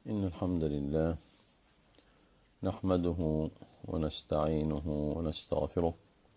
إن الحمد لله نحمده ونستعينه ونستغفره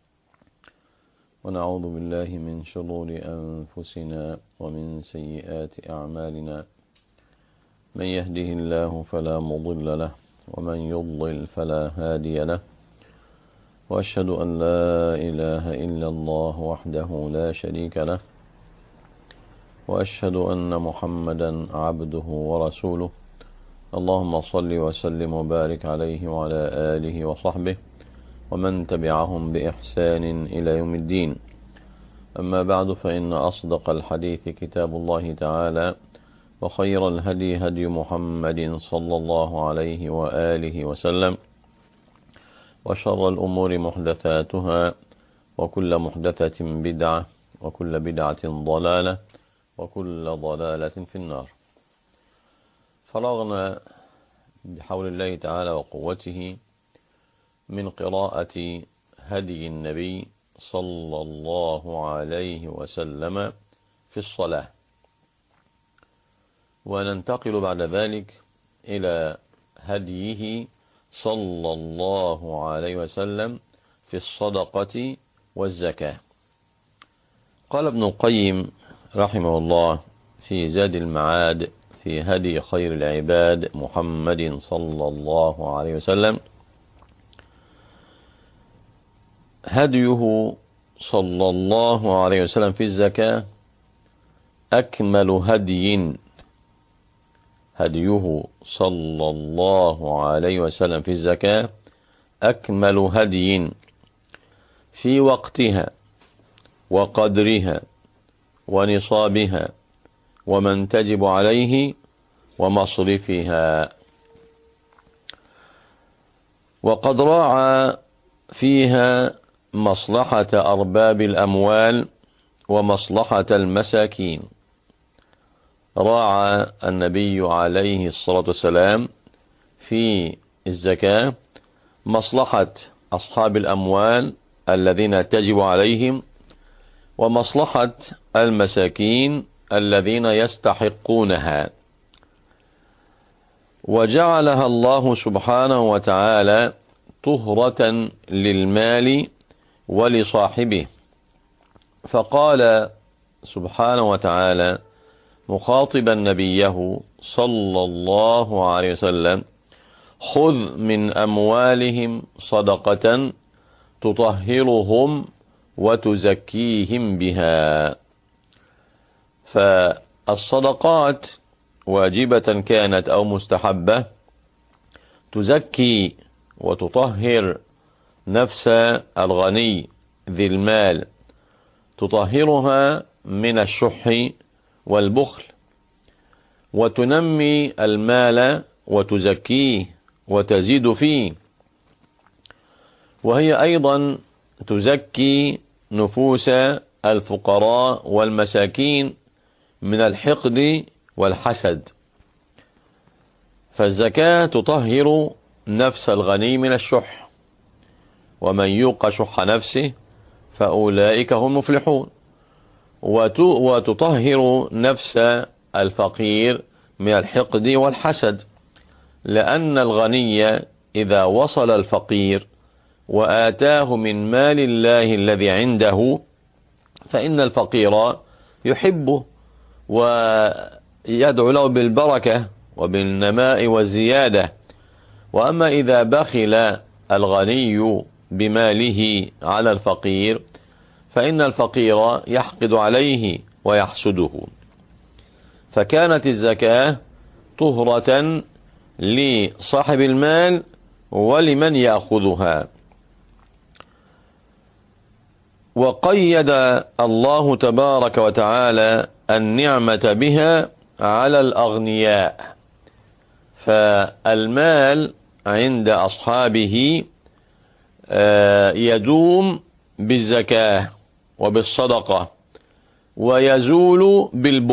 ونعوذ بالله من شرور أنفسنا ومن سيئات أعمالنا. من يهده الله فلا مضل له ومن يضلل فلا هادي له، وأشهد أن لا إله إلا الله وحده لا شريك له، وأشهد أن محمدا عبده ورسوله. اللهم صل وسلم وبارك عليه وعلى آله وصحبه ومن تبعهم بإحسان إلى يوم الدين. أما بعد، فإن أصدق الحديث كتاب الله تعالى، وخير الهدي هدي محمد صلى الله عليه وآله وسلم، وشر الأمور محدثاتها، وكل محدثة بدعة، وكل بدعة ضلالة، وكل ضلالة في النار. فرغنا بحول الله تعالى وقوته من قراءة هدي النبي صلى الله عليه وسلم في الصلاة، وننتقل بعد ذلك إلى هديه صلى الله عليه وسلم في الصدقة والزكاة. قال ابن القيم رحمه الله في زاد المعاد في هدي خير العباد محمد صلى الله عليه وسلم: هديه صلى الله عليه وسلم في الزكاة أكمل هدي. هديه صلى الله عليه وسلم في الزكاة أكمل هدي في وقتها وقدرها ونصابها ومن تجب عليه ومصرفها. وقد راعى فيها مصلحة أرباب الأموال ومصلحة المساكين. راعى النبي عليه الصلاة والسلام في الزكاة مصلحة أصحاب الأموال الذين تجب عليهم، ومصلحة المساكين الذين يستحقونها، وجعلها الله سبحانه وتعالى طهرة للمال ولصاحبه. فقال سبحانه وتعالى مخاطبا نبيه صلى الله عليه وسلم: خذ من أموالهم صدقة تطهرهم وتزكيهم بها. فالصدقات واجبة كانت أو مستحبة تزكي وتطهر نفس الغني ذي المال، تطهرها من الشح والبخل، وتنمي المال وتزكيه وتزيد فيه. وهي أيضا تزكي نفوس الفقراء والمساكين من الحقد والحسد. فالزكاة تطهر نفس الغني من الشح، ومن يوق شح نفسه فأولئك هم المفلحون. وتطهر نفس الفقير من الحقد والحسد، لأن الغني إذا وصل الفقير وآتاه من مال الله الذي عنده فإن الفقير يحبه ويدعو له بالبركة وبالنماء والزيادة. وأما إذا بخل الغني بماله على الفقير فإن الفقير يحقد عليه ويحسده. فكانت الزكاة طهرة لصاحب المال ولمن يأخذها. وقيد الله تبارك وتعالى النعمة بها على الأغنياء. فالمال عند أصحابه يدوم بالزكاة وبالصدقة، ويزول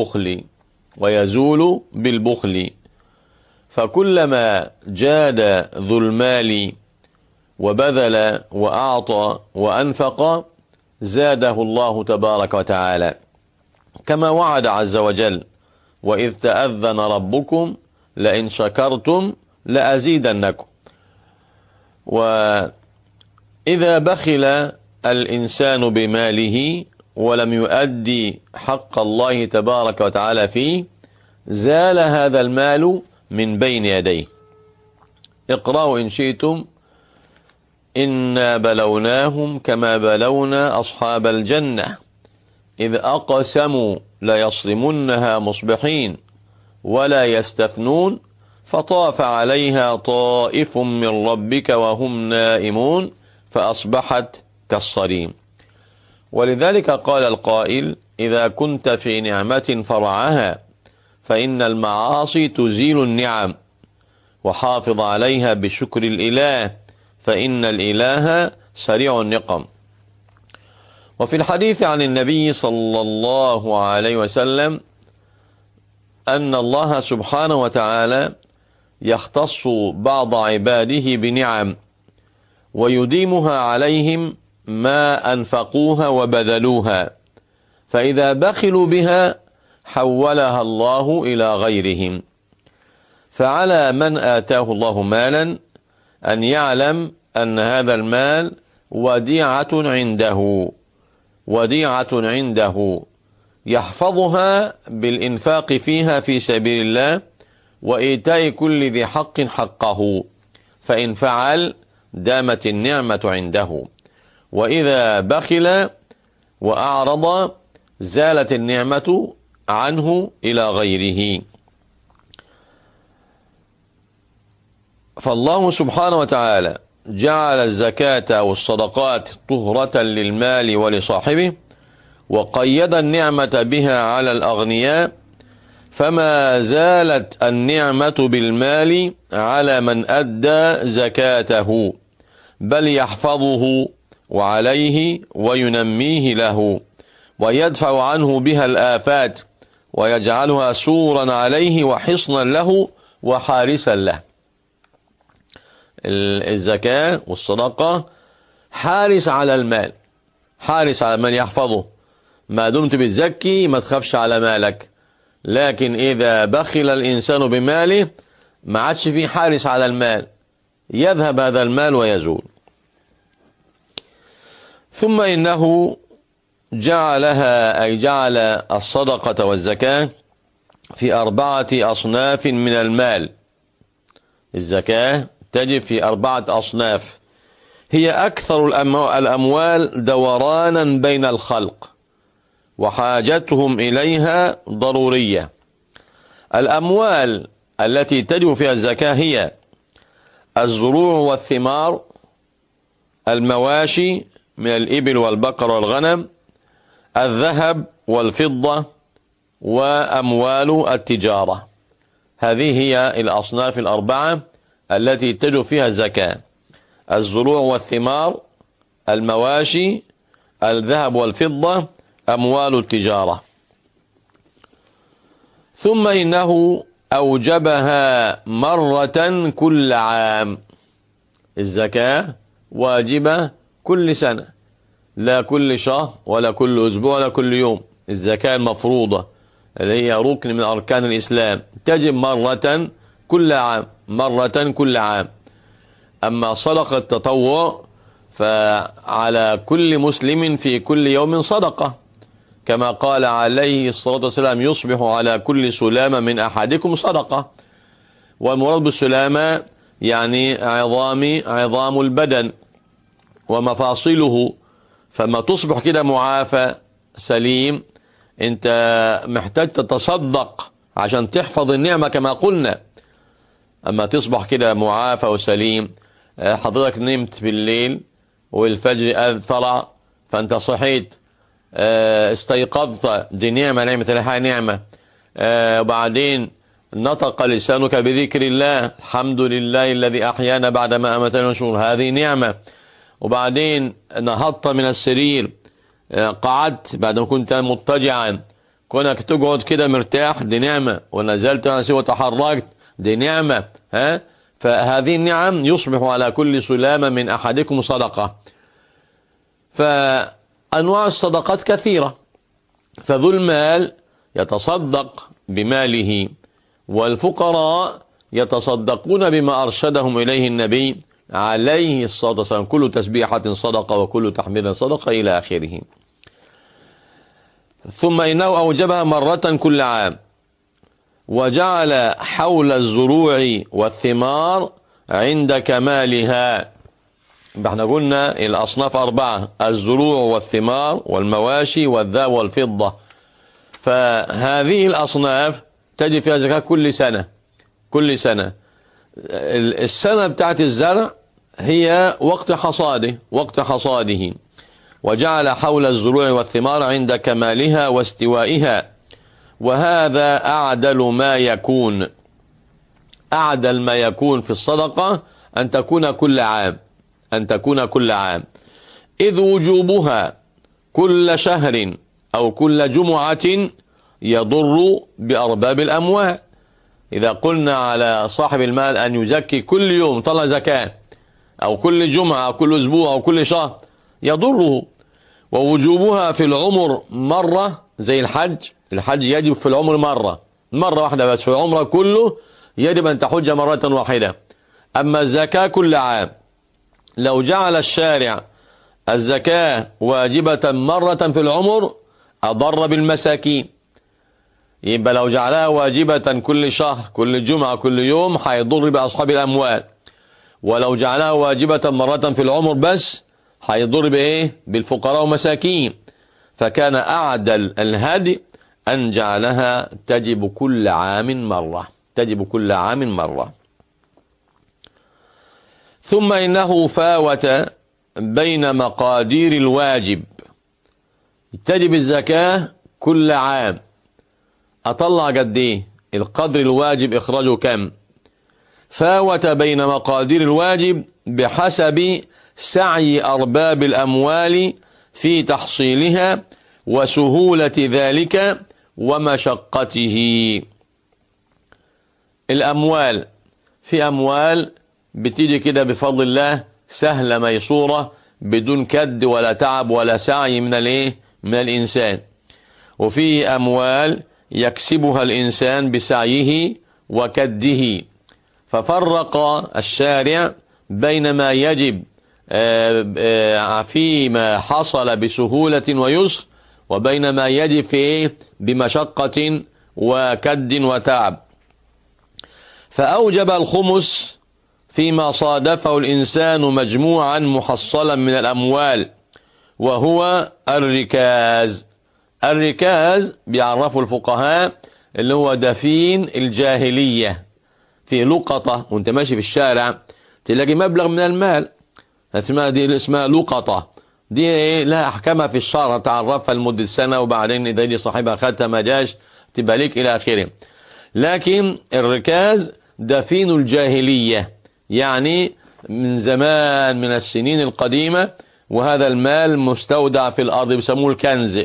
بالبخل. فكلما جاد ذو المال وبذل وأعطى وأنفق زاده الله تبارك وتعالى، كما وعد عز وجل: وإذ تأذن ربكم لئن شكرتم لأزيدنكم. وإذا بخل الإنسان بماله ولم يؤدي حق الله تبارك وتعالى فيه زال هذا المال من بين يديه. اقرأوا إن شئتم: إنا بلوناهم كما بلونا أصحاب الجنة إذ أقسموا ليصرمنها مصبحين ولا يستثنون فطاف عليها طائف من ربك وهم نائمون فأصبحت كالصريم. ولذلك قال القائل: إذا كنت في نعمة فرعها فإن المعاصي تزيل النعم، وحافظ عليها بشكر الإله فإن الإله سريع النقم. وفي الحديث عن النبي صلى الله عليه وسلم أن الله سبحانه وتعالى يختص بعض عباده بنعم ويديمها عليهم ما أنفقوها وبذلوها، فإذا بخلوا بها حولها الله إلى غيرهم. فعلى من آتاه الله مالا أن يعلم أن هذا المال وديعة عنده يحفظها بالإنفاق فيها في سبيل الله وإيتاء كل ذي حق حقه، فإن فعل دامت النعمة عنده، وإذا بخل وأعرض زالت النعمة عنه إلى غيره. فالله سبحانه وتعالى جعل الزكاة والصدقات طهرة للمال ولصاحبه، وقيد النعمة بها على الأغنياء، فما زالت النعمة بالمال على من أدى زكاته، بل يحفظه وعليه وينميه له ويدفع عنه بها الآفات ويجعلها سورا عليه وحصنا له وحارسا له. الزكاة والصدقة حارس على المال، حارس على من يحفظه. ما دمت بتزكي ما تخافش على مالك، لكن إذا بخل الإنسان بماله ما عادش فيه حارس على المال، يذهب هذا المال ويزول. ثم إنه جعلها أي جعل الصدقة والزكاة في 4 أصناف من المال. الزكاة تجب في 4 أصناف، هي أكثر الأموال دورانا بين الخلق وحاجتهم إليها ضرورية. الأموال التي تجب فيها الزكاة هي الزروع والثمار، المواشي من الإبل والبقر والغنم، الذهب والفضة، وأموال التجارة. هذه هي الأصناف 4 التي تجب فيها الزكاة: الزروع والثمار، المواشي، الذهب والفضة، أموال التجارة. ثم إنه أوجبها مرة كل عام. الزكاة واجبة كل سنة، لا كل شهر ولا كل أسبوع ولا كل يوم. الزكاة المفروضة اللي هي ركن من أركان الإسلام تجب مرة كل عام، مرة كل عام. أما صدقة التطوع فعلى كل مسلم في كل يوم صدقة، كما قال عليه الصلاة والسلام: يصبح على كل سلامة من أحدكم صدقة. والمراد بالسلامة يعني عظام البدن ومفاصله، فما تصبح كده معافى سليم انت محتاج تتصدق عشان تحفظ النعمة كما قلنا. اما تصبح كده معافى وسليم، حضرتك نمت بالليل والفجر طلع فانت صحيت، استيقظت، دي نعمة، نعمة الحياة نعمة. وبعدين نطق لسانك بذكر الله، الحمد لله الذي أحيانا بعدما أماتنا ونشور، هذه نعمة. وبعدين نهضت من السرير، قعدت بعد ما كنت مضطجعا، كونك تقعد كده مرتاح دي نعمة، ونزلت عن سوى وتحركت دي نعمة. فهذه النعم يصبح على كل سلامة من أحدكم صدقة. فأنواع الصدقات كثيرة، فذو المال يتصدق بماله، والفقراء يتصدقون بما أرشدهم إليه النبي عليه الصلاة والسلام، كل تسبيحة صدقة وكل تحميد صدقة إلى آخره. ثم إنه أوجبها مرة كل عام، وجعل حول الزروع والثمار عند كمالها. احنا قلنا الأصناف 4: الزروع والثمار والمواشي والذهب والفضة. فهذه الأصناف تجب فيها زكاة كل سنة. السنة بتاعت الزرع هي وقت حصاده. وجعل حول الزروع والثمار عند كمالها واستوائها، وهذا أعدل ما يكون في الصدقة أن تكون كل عام، إذ وجوبها كل شهر أو كل جمعة يضر بأرباب الأموال. إذا قلنا على صاحب المال أن يزكي كل يوم طلع زكاة، أو كل جمعة أو كل أسبوع أو كل شهر، يضره. ووجوبها في العمر مرة زي الحج يجب في العمر مرة واحدة بس، في العمر كله يجب أن تحج مرة واحدة. أما الزكاة كل عام، لو جعل الشارع الزكاة واجبة مرة في العمر أضر بالمساكين. يبقى لو جعلها واجبة كل شهر كل جمعة كل يوم هيضر بأصحاب الأموال، ولو جعلها واجبة مرة في العمر بس هيضر بالفقراء ومساكين. فكان أعدل الهدي أن جعلها تجب كل عام مرة. ثم إنه فاوت بين مقادير الواجب. تجب الزكاة كل عام، أطلع قد ايه القدر الواجب إخراجه كم. فاوت بين مقادير الواجب بحسب سعي أرباب الأموال في تحصيلها وسهولة ذلك ومشقته. الأموال، في أموال بتيجي كده بفضل الله سهلة ميسورة بدون كد ولا تعب ولا سعي من الإنسان، وفي أموال يكسبها الإنسان بسعيه وكده. ففرق الشارع بين ما يجب فيما حصل بسهولة ويسر، وبين ما يجب فيه بمشقة وكد وتعب. فأوجب الخمس فيما صادفه الإنسان مجموعا محصلا من الأموال، وهو الركاز. الركاز بيعرفوا الفقهاء اللي هو دفين الجاهلية. في لقطة وانت ماشي في الشارع تلاقي مبلغ من المال، دي اسمها لقطة. دي لها أحكامها في الشرع تعرفها لمدة سنة، وبعدين إذا دي صاحبها خدتها ما جاش تبقى ليك إلى آخره. لكن الركاز دفين الجاهلية، يعني من زمان من السنين القديمة، وهذا المال مستودع في الأرض بيسموه الكنز.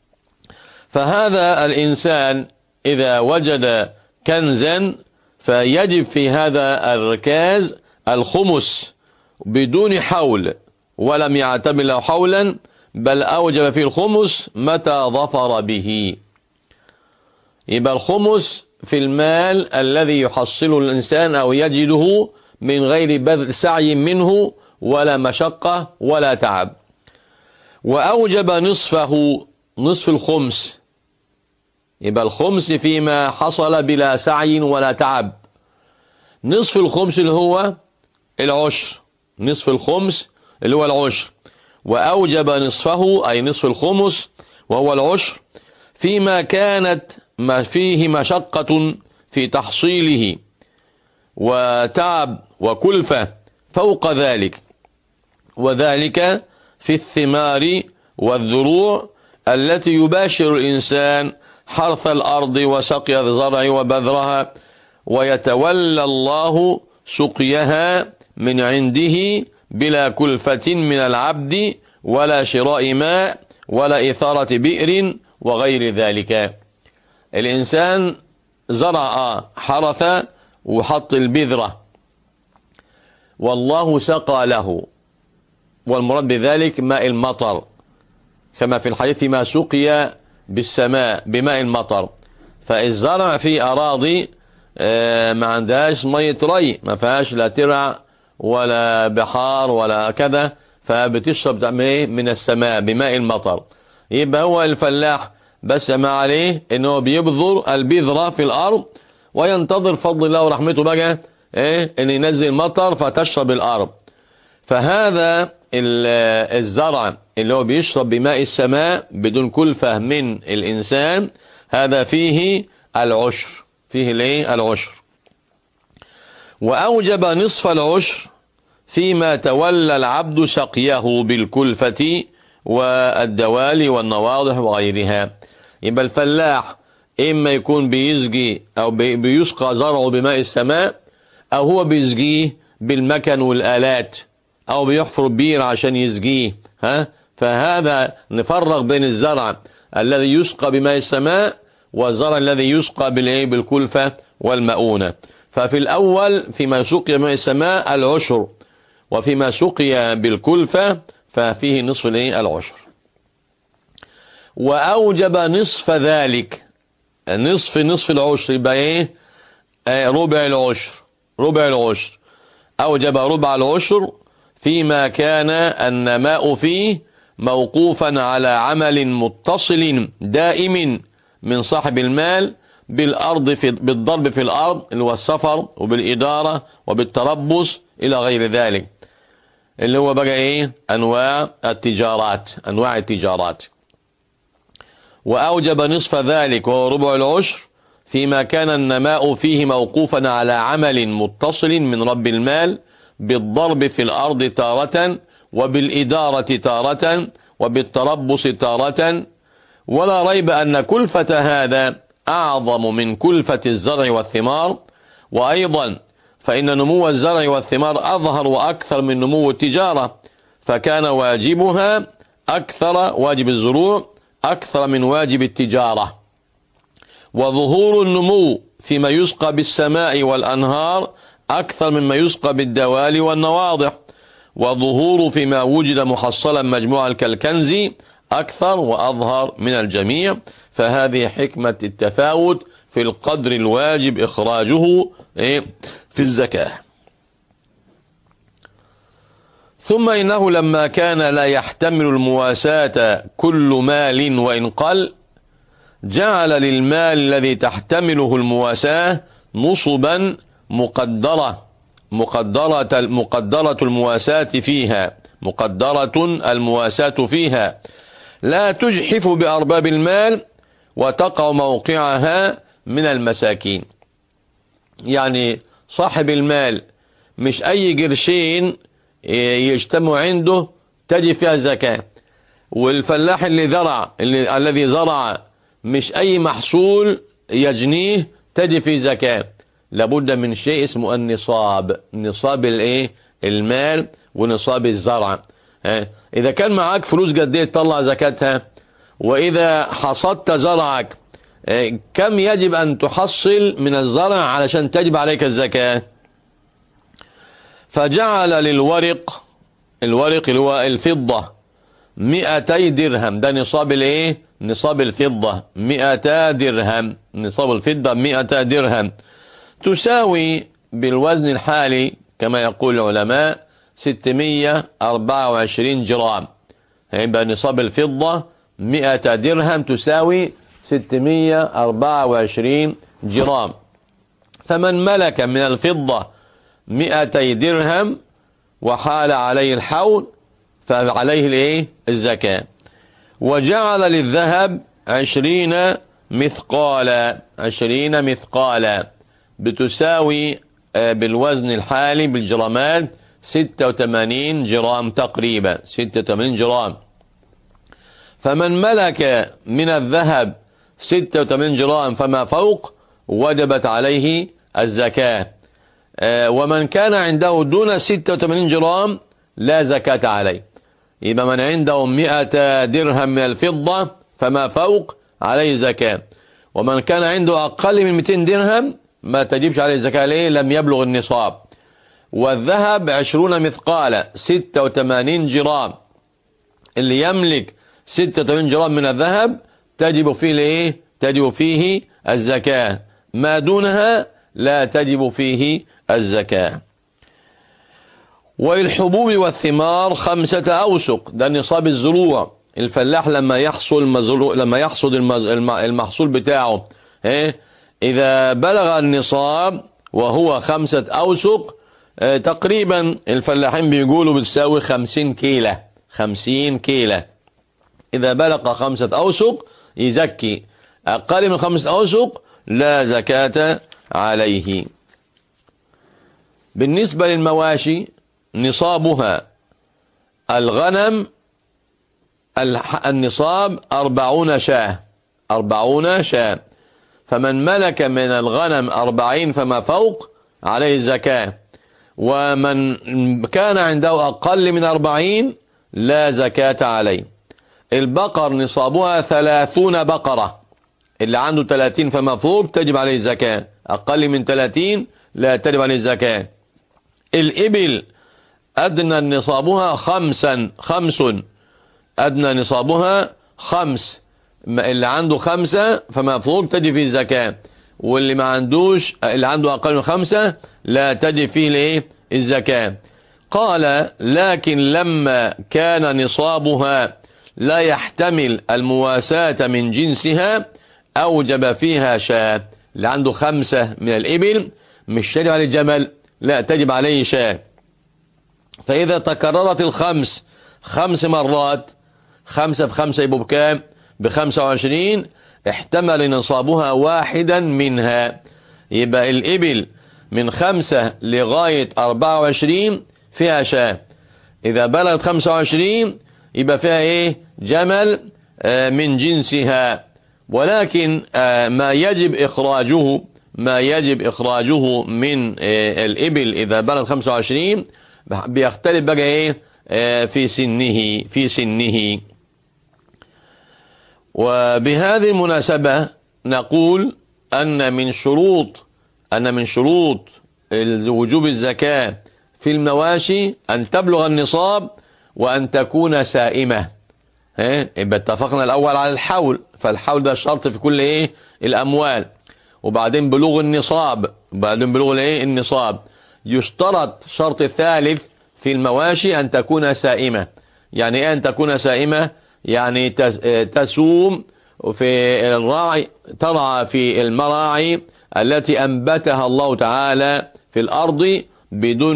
فهذا الإنسان إذا وجد كنزا فيجب في هذا الركاز الخمس بدون حول، ولم يعتبر له حولا، بل أوجب في الخمس متى ظفر به. يبقى الخمس في المال الذي يحصله الإنسان أو يجده من غير بذل سعي منه ولا مشقة ولا تعب. وأوجب نصف الخمس. يبقى الخمس فيما حصل بلا سعي ولا تعب. نصف الخمس اللي هو العشر، نصف الخمس اللي هو العشر. وأوجب نصفه أي نصف الخمس وهو العشر فيما كانت ما فيه مشقة في تحصيله وتعب وكلفة فوق ذلك، وذلك في الثمار والذروع التي يباشر الإنسان حرث الأرض وسقي الزرع وبذرها، ويتولى الله سقيها من عنده بلا كلفة من العبد ولا شراء ماء ولا إثارة بئر وغير ذلك. الإنسان زرع حرث وحط البذرة والله سقى له، والمراد بذلك ماء المطر، كما في الحديث ما سقي بالسماء بماء المطر. فالزرع في أراضي ما عندهاش مية ري، ما فيهاش لا ترع ولا بحار ولا كذا، فبتشرب من السماء بماء المطر. يبقى هو الفلاح بس ما عليه انه بيبذر البذرة في الارض وينتظر فضل الله ورحمته بقى ان ينزل مطر فتشرب الارض. فهذا الزرع اللي هو بيشرب بماء السماء بدون كلفة من الانسان، هذا فيه العشر، فيه الايه العشر. واوجب نصف العشر فيما تولى العبد سقيه بالكلفة والدوالي والنواضح وغيرها. يبقى الفلاح إما يكون بيسقي أو بيسقى زرعه بماء السماء، أو هو بيسقيه بالمكن والآلات، أو بيحفر بير عشان يسقيه. فهذا نفرق بين الزرع الذي يسقى بماء السماء والزرع الذي يسقى بالكلفة والمؤونة. ففي الأول فيما سقي بماء السماء العشر، وفيما سقي بالكلفة ففيه نصف العشر. وأوجب نصف ذلك، نصف العشر يبقى ربع العشر، ربع العشر. أوجب ربع العشر فيما كان النماء فيه موقوفا على عمل متصل دائم من صاحب المال بالأرض، بالضرب في الأرض اللي هو السفر، وبالإدارة وبالتربص إلى غير ذلك، اللي هو بقى أنواع التجارات، أنواع التجارات. وأوجب نصف ذلك وهو ربع العشر فيما كان النماء فيه موقوفا على عمل متصل من رب المال بالضرب في الأرض تارة، وبالإدارة تارة، وبالتربص تارة. ولا ريب أن كلفة هذا أعظم من كلفة الزرع والثمار. وأيضا فإن نمو الزرع والثمار أظهر وأكثر من نمو التجارة، فكان واجبها أكثر، واجب الزروع أكثر من واجب التجارة. وظهور النمو فيما يسقى بالسماء والأنهار أكثر مما يسقى بالدوالي والنواضح. وظهور فيما وجد محصلا مجموعا كالكنز أكثر وأظهر من الجميع. فهذه حكمة التفاوت في القدر الواجب إخراجه في الزكاة. ثم إنه لما كان لا يحتمل المواساة كل مال وإن قل، جعل للمال الذي تحتمله المواساة نصبا مقدرة المواساة فيها، مقدرة المواساة فيها لا تجحف بأرباب المال وتقع موقعها من المساكين. يعني صاحب المال مش أي قرشين يجتمع عنده تجي فيها زكاة، والفلاح الذي زرع مش أي محصول يجنيه تجي فيه زكاة. لابد من شيء اسمه النصاب، نصاب المال ونصاب الزرع. إذا كان معاك فلوس قد ايه تطلع زكاتها؟ وإذا حصدت زرعك كم يجب أن تحصل من الزرع علشان تجب عليك الزكاة؟ فجعل للورق، الورق اللي هو الفضة 200 درهم، ده نصاب نصاب الفضة 200 درهم، نصاب الفضة 200 درهم تساوي بالوزن الحالي كما يقول العلماء 624 جرام. يبقى نصاب الفضة 100 درهم تساوي 624 جرام. فمن ملك من الفضة 200 درهم وحال عليه الحول فعليه الزكاة. وجعل للذهب 20 مثقالا، 20 مثقالا بتساوي بالوزن الحالي بالجرامات 86 جرام تقريبا، 86 جرام. فمن ملك من الذهب 86 جرام فما فوق وجبت عليه الزكاة. ومن كان عنده دون 86 جرام لا زكاة عليه. يبقى من عنده 100 درهم من الفضة فما فوق عليه زكاة، ومن كان عنده أقل من 200 درهم ما تجيبش عليه الزكاة، ليه؟ لم يبلغ النصاب. والذهب 20 مثقالا 86 جرام، اللي يملك 86 جرام من الذهب تجب فيه تجب فيه الزكاة. ما دونها لا تجب فيه الزكاة. وللحبوب والثمار 5 أوسق، ده نصاب الزروع. الفلاح لما يحصد المحصول بتاعه، إذا بلغ النصاب وهو 5 أوسق، تقريبا الفلاحين بيقولوا بتساوي 50 كيلة. 50 كيلة إذا بلغ 5 أوسق يزكي، أقل من 5 أوسق لا زكاة عليه. بالنسبة للمواشي نصابها الغنم، النصاب 40 شاة. 40 شاة، فمن ملك من الغنم 40 فما فوق عليه الزكاة، ومن كان عنده أقل من 40 لا زكاة عليه. البقر نصابها 30 بقرة، اللي عنده 30 فما فوق تجب عليه الزكاة، أقل من 30 لا تجب عليه الزكاة. الإبل أدنى نصابها 5، أدنى نصابها 5، اللي عنده 5 فما فوق تجب فيه الزكاة، واللي ما عندوش، اللي عنده أقل من 5 لا تجب فيه الزكاة. قال لكن لما كان نصابها لا يحتمل المواساة من جنسها أوجب فيها شاة. اللي عنده 5 من الإبل مش تجب عليه الجمل، لا تجب عليه شاة. فإذا تكررت 5 مرات، 5 ب5 يبقوا بكام؟ ب25، احتمل نصابها واحدا منها. يبقى الإبل من 5 لغاية 24 فيها شاة. إذا بلغت 25 يبقى فيها جمل من جنسها. ولكن ما يجب إخراجه من الإبل إذا بلغ 25 بيختلف بقى في سنه. وبهذه المناسبة نقول أن من شروط وجوب الزكاة في المواشي أن تبلغ النصاب وأن تكون سائمة. يبقى اتفقنا الأول على الحول، فالحول ده شرط في كل الأموال، وبعدين بلوغ النصاب، النصاب. يشترط شرط الثالث في المواشي أن تكون سائمة. يعني أن تكون سائمة؟ يعني تسوم في الراعي، ترعى في المراعي التي أنبتها الله تعالى في الأرض بدون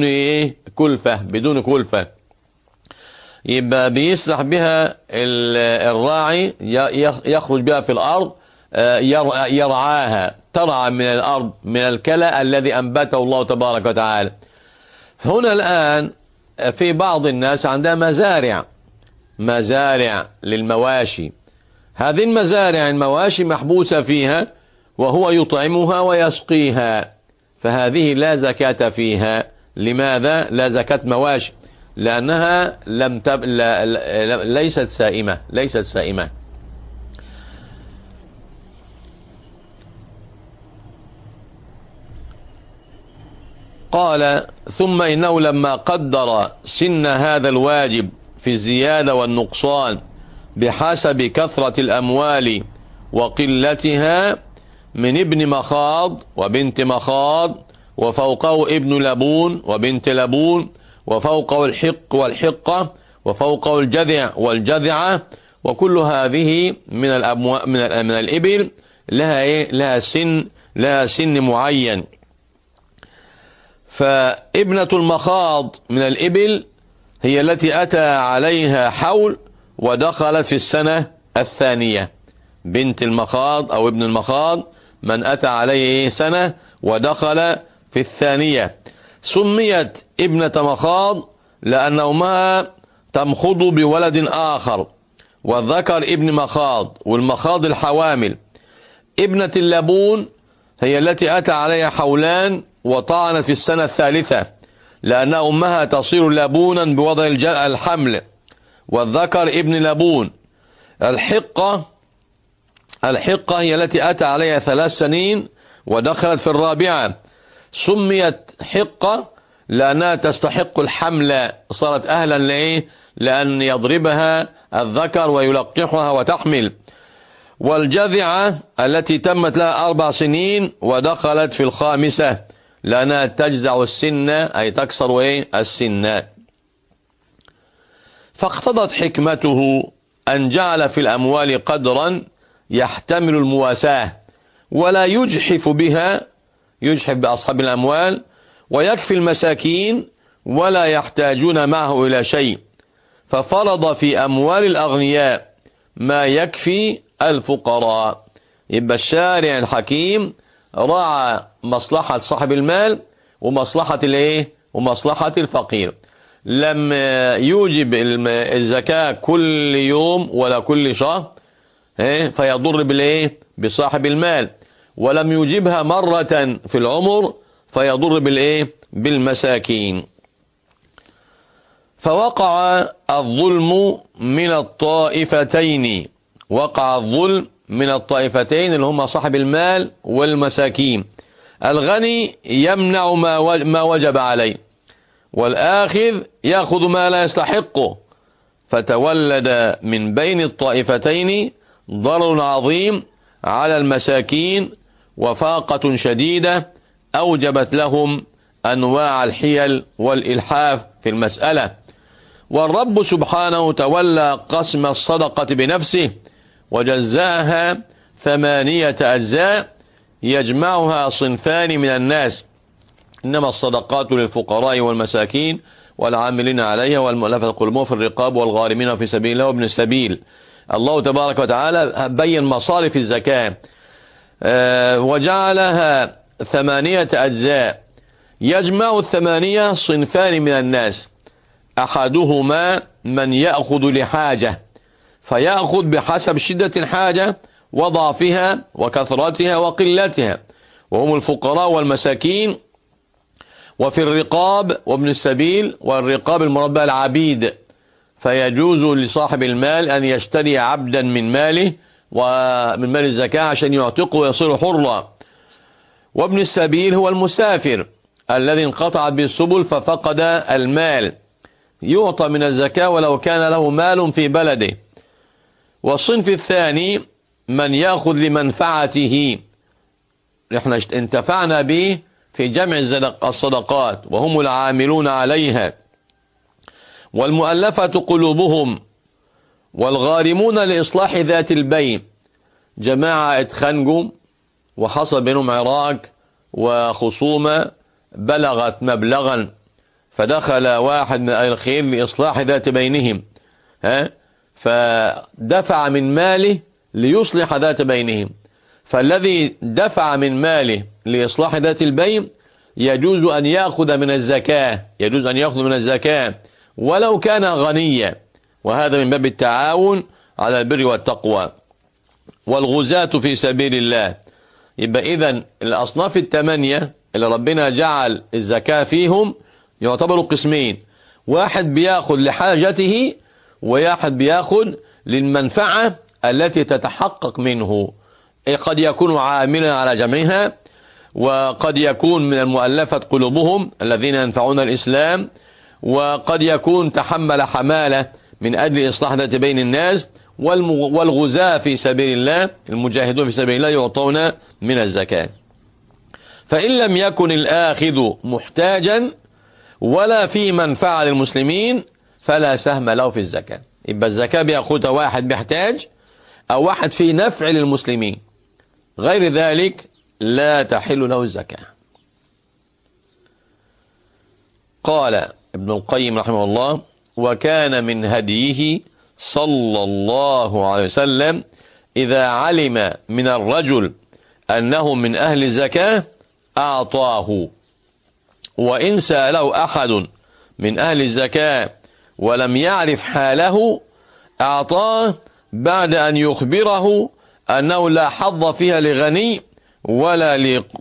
كلفة. يبقى بيسرح بها الراعي، يخرج بها في الأرض، يرعاها، ترعى من الأرض من الكلى الذي أنبته الله تبارك وتعالى. هنا الآن في بعض الناس عندها مزارع للمواشي. هذه المواشي محبوسة فيها وهو يطعمها ويسقيها، فهذه لا زكاة فيها. لماذا لا زكاة مواشي؟ لأنها ليست سائمة. قال ثم إنه لما قدر سن هذا الواجب في الزيادة والنقصان بحسب كثرة الأموال وقلتها، من ابن مخاض وبنت مخاض، وفوقه ابن لبون وبنت لبون، وفوقه الحق والحقة، وفوقه الجذع والجذعة، وكل هذه من الإبل لها سن معين. فابنة المخاض من الإبل هي التي أتى عليها حول ودخلت في السنة الثانية. بنت المخاض أو ابن المخاض من أتى عليه سنة ودخل في الثانية. سميت ابنة مخاض لأن أمها تمخض بولد آخر، والذكر ابن مخاض، والمخاض الحوامل. ابنة اللبون هي التي أتى عليها حولان وطعنت في السنة الثالثة، لأن أمها تصير لبونا بوضع الحمل، والذكر ابن لبون. الحقة هي التي أتى عليها 3 سنين ودخلت في الرابعة. سميت حقة لأنها تستحق الحمل، صارت أهلا لأن يضربها الذكر ويلقحها وتحمل. والجذعة التي تمت لها 4 سنين ودخلت في ال5 لأنها تجزع السن أي تكسر السن. فاقتضت حكمته أن جعل في الأموال قدرا يحتمل المواساة ولا يجحف بها، يجحف بأصحاب الأموال، ويكفي المساكين ولا يحتاجون معه إلى شيء، ففرض في أموال الأغنياء ما يكفي الفقراء. يبقى الشارع الحكيم راعى مصلحة صاحب المال ومصلحة ومصلحة الفقير. لم يوجب الزكاة كل يوم ولا كل شهر فيضر بصاحب المال، ولم يوجبها مرة في العمر فيضر بالمساكين. فوقع الظلم من الطائفتين، وقع الظلم من الطائفتين اللي هم صاحب المال والمساكين. الغني يمنع ما وجب عليه، والآخذ يأخذ ما لا يستحقه، فتولد من بين الطائفتين ضرر عظيم على المساكين وفاقة شديدة أوجبت لهم أنواع الحيل والإلحاف في المسألة. والرب سبحانه تولى قسم الصدقة بنفسه وجزاها 8 أجزاء يجمعها صنفان من الناس، إنما الصدقات للفقراء والمساكين والعاملين عليها والمؤلفة قلوبهم في الرقاب والغارمين في سبيل الله وابن السبيل. الله تبارك وتعالى بين مصارف الزكاة وجعلها 8 أجزاء يجمع 8 صنفان من الناس. أحدهما من يأخذ لحاجة فيأخذ بحسب شدة الحاجة وضعفها وكثرتها وقلتها، وهم الفقراء والمساكين. وفي الرقاب وابن السبيل، والرقاب المراد بها العبيد، فيجوز لصاحب المال أن يشتري عبدا من ماله ومن مال الزكاة عشان يعتقه ويصير حرا. وابن السبيل هو المسافر الذي انقطعت به السبل ففقد المال، يعطى من الزكاة ولو كان له مال في بلده. والصنف الثاني من يأخذ لمنفعته، احنا انتفعنا به في جمع الصدقات، وهم العاملون عليها والمؤلفة قلوبهم والغارمون لإصلاح ذات البين. جماعة اتخانقوا وحصل بينهم عراك وخصومة بلغت مبلغا، فدخل واحد من أهل الخير لإصلاح ذات بينهم فدفع من ماله ليصلح ذات بينهم. فالذي دفع من ماله لإصلاح ذات البين يجوز أن يأخذ من الزكاة، يجوز أن يأخذ من الزكاة ولو كان غنيا، وهذا من باب التعاون على البر والتقوى. والغزاة في سبيل الله، يبقى إذن الأصناف 8 اللي ربنا جعل الزكاة فيهم يعتبروا قسمين، واحد بياخذ لحاجته وواحد بياخذ للمنفعة التي تتحقق منه. قد يكون عاملا على جمعها، وقد يكون من المؤلفة قلوبهم الذين ينفعون الإسلام، وقد يكون تحمل حمالة من أجل إصلاح ذات بين الناس. والغزاة في سبيل الله، المجاهدون في سبيل الله، يعطون من الزكاة. فإن لم يكن الآخذ محتاجا ولا في منفعة للمسلمين فلا سهم له في الزكاة. يبقى الزكاة بيأخذها واحد محتاج أو واحد في نفع للمسلمين، غير ذلك لا تحل له الزكاة. قال ابن القيم رحمه الله: وكان من هديه صلى الله عليه وسلم إذا علم من الرجل أنه من أهل الزكاة أعطاه، وإن سأله أحد من أهل الزكاة ولم يعرف حاله أعطاه بعد أن يخبره أنه لا حظ فيها لغني ولا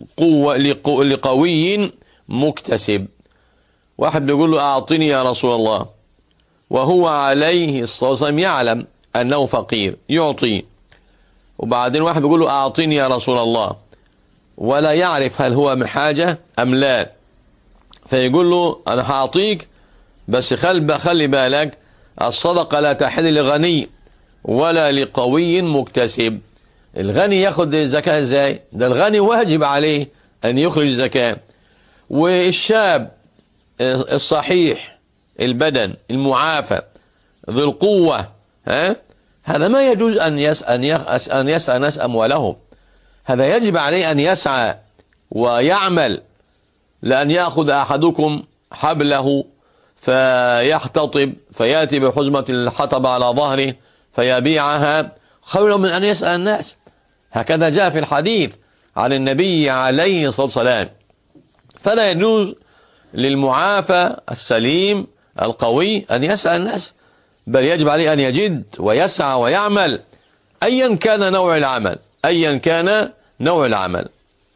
لقوي مكتسب. واحد بيقول له أعطني يا رسول الله، وهو عليه الصلاة والسلام يعلم أنه فقير يعطي، وبعدين واحد بيقول له أعطني يا رسول الله ولا يعرف هل هو من حاجة أم لا، فيقول له أنا هعطيك بس خلي بالك الصدقة لا تحل لغني ولا لقوي مكتسب. الغني ياخد الزكاة ازاي؟ ده الغني واجب عليه ان يخرج الزكاة. والشاب الصحيح البدن المعافى ذو القوة، هذا ما يجوز أن يسعى ناس أموالهم. هذا يجب عليه أن يسعى ويعمل، لأن يأخذ أحدكم حبله فيحتطب فيأتي بحزمة الحطب على ظهره فيبيعها خير من أن يسأل الناس. هكذا جاء في الحديث عن النبي عليه الصلاة والسلام. فلا يجوز للمعافى السليم القوي أن يسأل الناس، بل يجب عليه أن يجد ويسعى ويعمل أيا كان نوع العمل، أيا كان نوع العمل.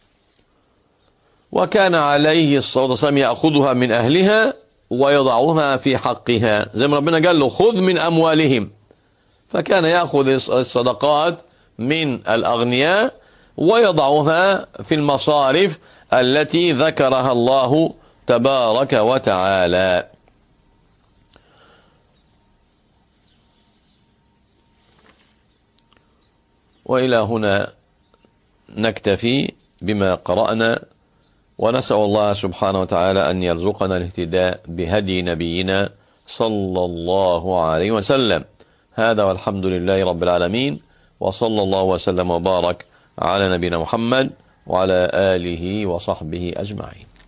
وكان عليه الصلاة والسلام يأخذها من أهلها ويضعها في حقها، زي ما ربنا قال له خذ من أموالهم، فكان يأخذ الصدقات من الأغنياء ويضعها في المصارف التي ذكرها الله تبارك وتعالى. وإلى هنا نكتفي بما قرأنا، ونسأل الله سبحانه وتعالى أن يرزقنا الاهتداء بهدي نبينا صلى الله عليه وسلم. هذا والحمد لله رب العالمين، وصلى الله وسلم وبارك على نبينا محمد وعلى آله وصحبه أجمعين.